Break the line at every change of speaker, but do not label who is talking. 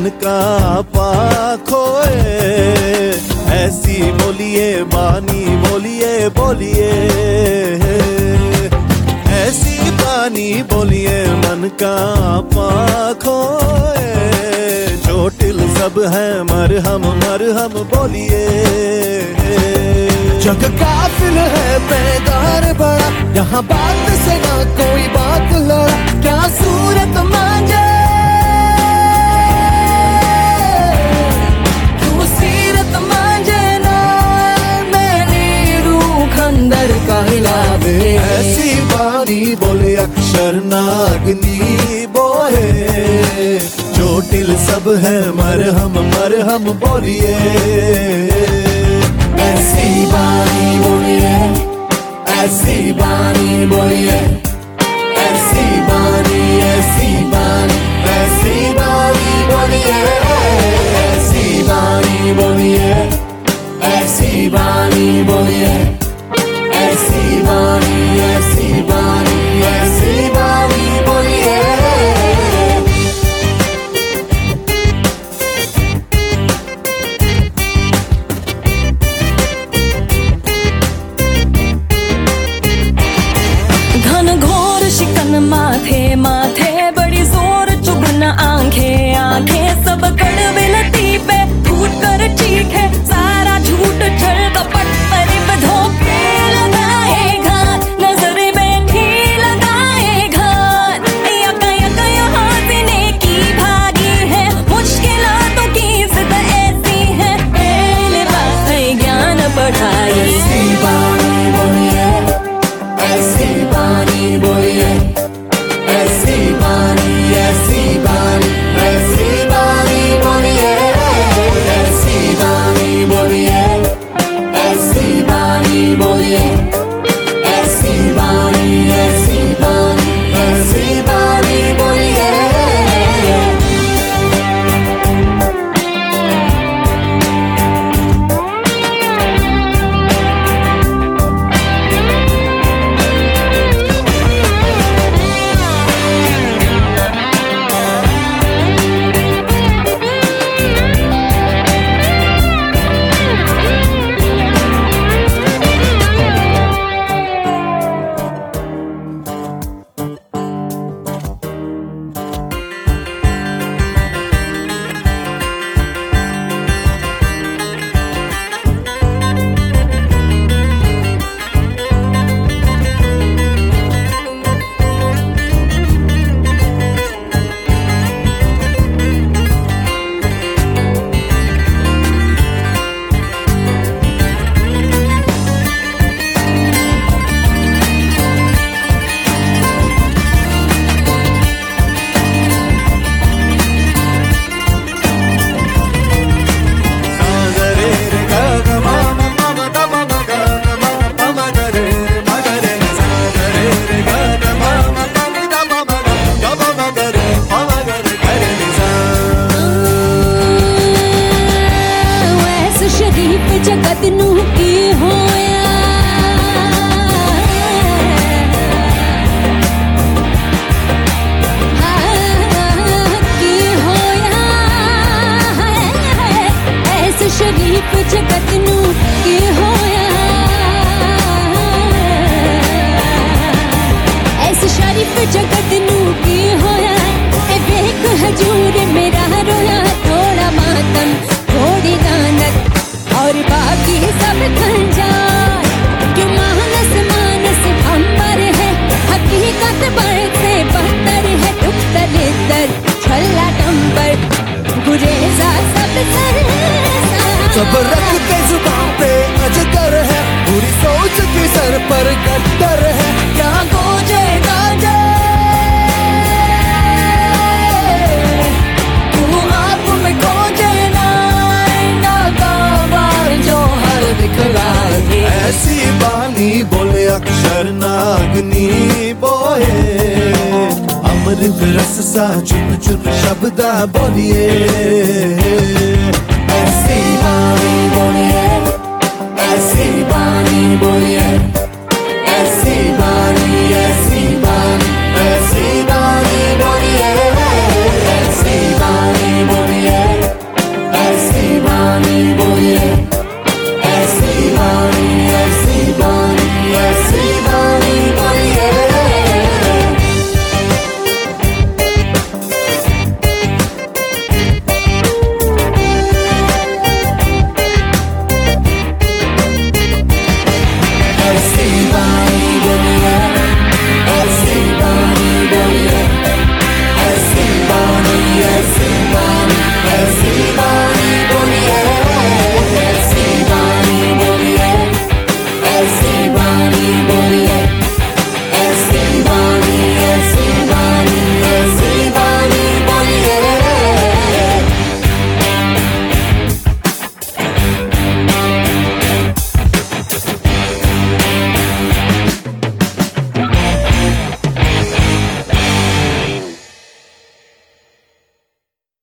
का आपा खोए। ऐसी बोलिए बानी बोलिए बोलिए, ऐसी बानी बोलिए मन का आपा खोए। चोटिल सब है मरहम मरहम बोलिए।
जग काफिल है बेदार बड़ा, यहाँ बात से ना कोई बात लड़ा। क्या सूरत मांझे क्यों सीरत मांझे ना, मैंने रूह खंदर का हिला दे।
ऐसी बानी बोले अक्षर नागनी बोहे। चोटिल सब है मरहम मरहम बोलिए।
ऐसी बानी बोलिए, ऐसी बानी बोलिए, ऐसी बानी, ऐसी बानी, ऐसी बानी बोलिए। ऐसी बानी बोलिए, ऐसी बानी बोलिए, ऐसी बानी, ऐसी बानी, ऐसी बानी बोलिए। माथे माथे बड़ी जोर चुभन आंखें आंखें सब कड़वे लतीफे फूट कर ठीक है। सारा झूठ छल कपट परिब धोखे लगाएगा, नजर बैठी लगाएगा। यका यका यहाँ से नेकी भागी है, मुश्किलातों की जिद ऐसी है। पहले बात है ज्ञान पढ़ाई। ऐसी बानी बोलिए, ऐसी बानी बोलिए, ऐसी बानी, ऐसी बानी, ऐसी बानी बोलिए। ऐसी बानी बोलिए, ऐसी बानी बोलिए, ऐसी बानी, ऐसी बानी, ऐसी बानी बोलिए। जगत नू की होया, की होया। ऐसे शरीफ जगत नू की होया, ऐसे शरीफ जगत नू की होया। वेख हजूर मेरा रोया, थोड़ा मातम थोड़ी दानत और बाकी सब खंजार। क्यों मानस मानस अंबर है, हकीकत बढ़ से बहतर है। दुख दलितर छल्ला टंबर गुरेजा सब सर।
सब रखते जुबान पे अजगर है, पूरी सोच की सर पर गद्दर है।
क्या गोजे गाजे तू आप में खोजे ना, जो हर दिखला दे।
ऐसी बानी बोले अक्षर नागनी बोहे। अमृत रस सा चुप चुप शब्दा बोलिए।
ऐसी बानी बोलिए,